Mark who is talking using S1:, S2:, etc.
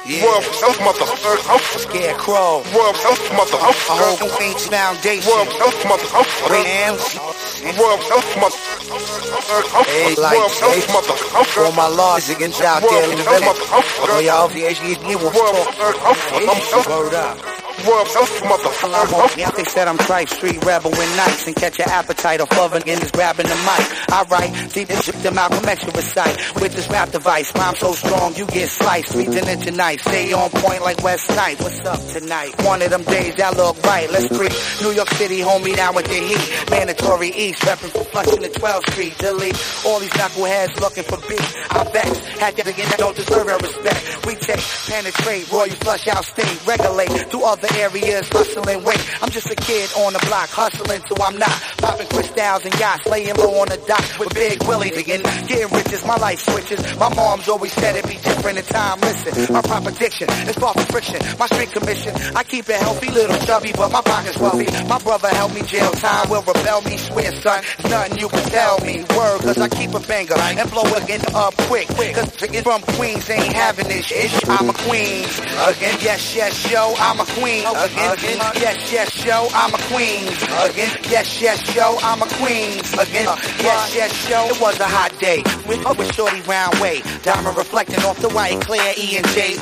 S1: Yeah. World Health Motherfucker. Scarecrow. World Health Motherfucker. A whole Queens Foundation. World Health Motherfucker. Great hands. World Health Motherfucker. Hey, like, World Health Motherfucker. All my laws against out there in the village. Oh, y'all, the word up. World Health Motherfucker. They said I'm tripe, street rebel with nights and catch your appetite of loving and just grabbing the mic. I write, deep and ship them out, come extra recite with this rap device. Mom so strong, you get sliced. Streets and inch knife, stay on point like West Night. What's up tonight? One of them days that look right. Let's creep New York City, homie, down with the heat. Mandatory East, repping for flushing the 12th Street. Delete all these knuckleheads looking for beef. I vex, had to begin that don't deserve our respect. We take, penetrate, royal flush out state, regulate to other areas, hustling weight. I'm just a kid on the block, hustling, so I'm not popping crystals and yachts, laying low on the dock with big willies again. Getting rich is my life switches. My mom's always said it'd be different in time. Listen, my proper diction is far from friction. My street commission, I keep it healthy, little chubby, but my pocket's wealthy. My brother helped me, jail time will rebel me. Swear, son, there's nothing you can tell me. Word, cause I keep a banger and blow again up quick. Cause from Queens ain't having this ish. I'm a queen. Again, yes, yes, yo, I'm a queen. Again, yes, yes, yo, I'm a queen. Again, yes, yes, yo, I'm a queen. Again, yes, yes, yo. It was a hot day with Shorty round way. Diamond reflecting off the white, clear E and J